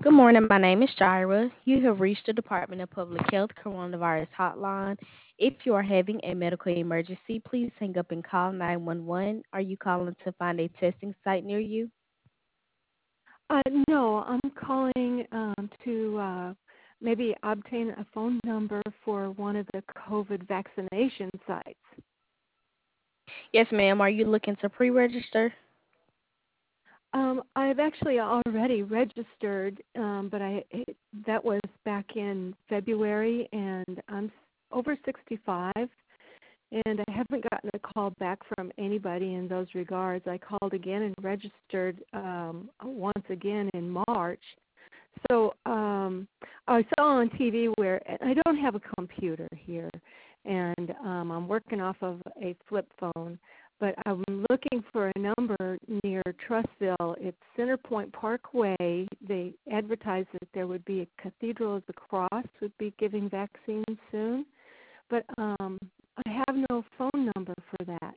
Good morning. My name is Jira. You have reached the Department of Public Health Coronavirus Hotline. If you are having a medical emergency, please hang up and call 911. Are you calling to find a testing site near you? No, I'm calling to maybe obtain a phone number for one of the COVID vaccination sites. Yes, ma'am. Are you looking to pre register? I've actually already registered, but that was back in February, and I'm over 65, and I haven't gotten a call back from anybody in those regards. I called again and registered once again in March. So I saw on TV where I don't have a computer here, and I'm working off of a flip phone, but I'm looking for a number near Trussville. It's Centerpoint Parkway. They advertised that there would be a Cathedral of the Cross would be giving vaccines soon, but I have no phone number for that.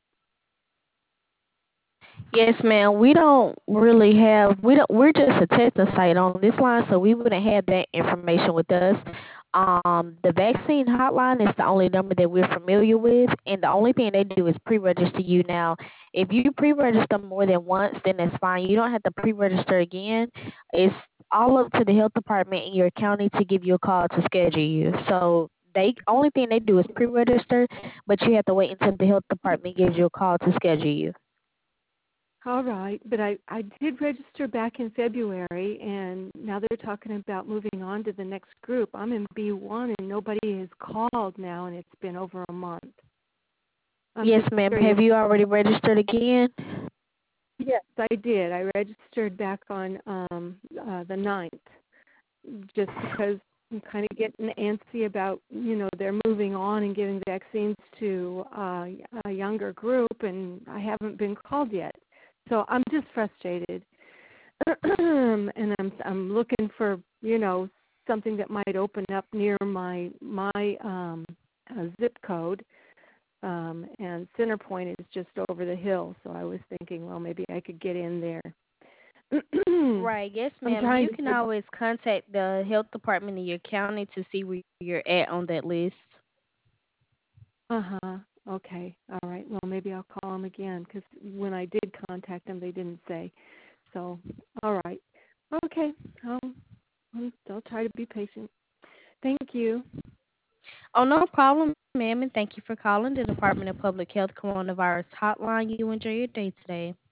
Yes, ma'am. We don't really have we're just a testing site on this line, so we wouldn't have that information with us. The vaccine hotline is the only number that we're familiar with, and the only thing they do is pre-register you. Now, if you pre-register more than once, then that's fine. You don't have to pre-register again. It's all up to the health department in your county to give you a call to schedule you. So they only thing they do is pre-register, but you have to wait until the health department gives you a call to schedule you. All right, but I did register back in February, and now they're talking about moving on to the next group. I'm in B1, and nobody has called now, and it's been over a month. I'm Yes, just ma'am. curious. Have you already registered again? Yes, I did. I registered back on the 9th, just because I'm kind of getting antsy about, they're moving on and giving vaccines to a younger group, and I haven't been called yet. So I'm just frustrated. And I'm looking for something that might open up near my zip code, and Centerpoint is just over the hill, so I was thinking, well, maybe I could get in there. Right, yes, I'm ma'am. trying You to can get. always contact the health department in your county to see where you're at on that list. Uh-huh. Okay. All right. Well, maybe I'll call them again, because when I did contact them, they didn't say. So, all right. Okay. I'll try to be patient. Thank you. Oh, no problem, ma'am, and thank you for calling the Department of Public Health Coronavirus Hotline. You enjoy your day today.